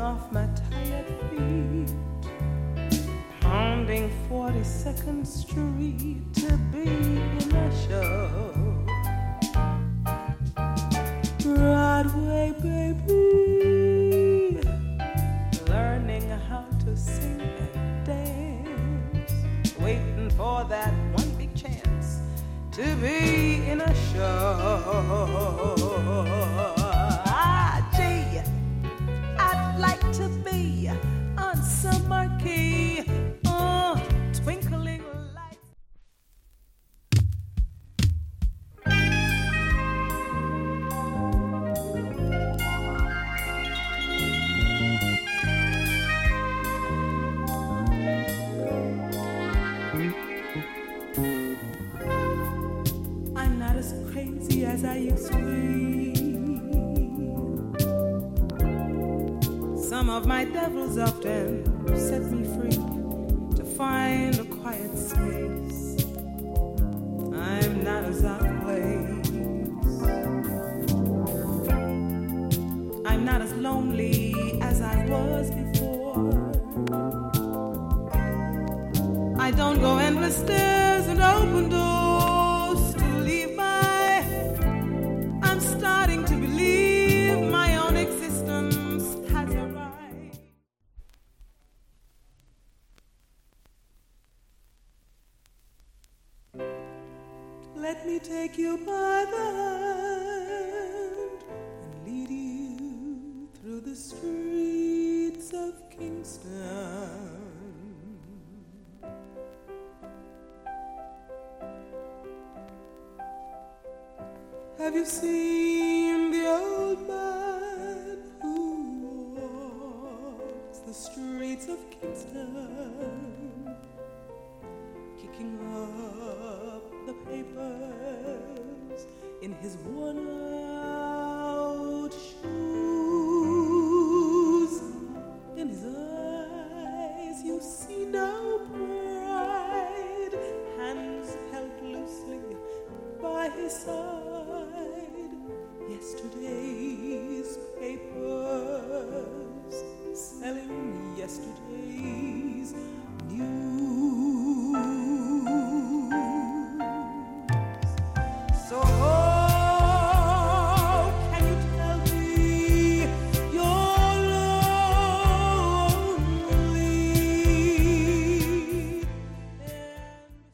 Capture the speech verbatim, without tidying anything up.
off my tired feet, pounding forty-second Street to be in a show. Broadway, baby, learning how to sing and dance, waiting for that one big chance to be in a show. Ah, gee, I'd like to be on some marquee, uh, twinkling lights. I'm not as crazy as I used to be. Some of my devils often set me free to find a quiet space. I'm not as out of place. I'm not as lonely as I was before. I don't go endless stairs and open doors to leave by. I'm starting to believe my own existence has arrived. Let me take you by the hand and lead you through the streets of Kingston. Have you seen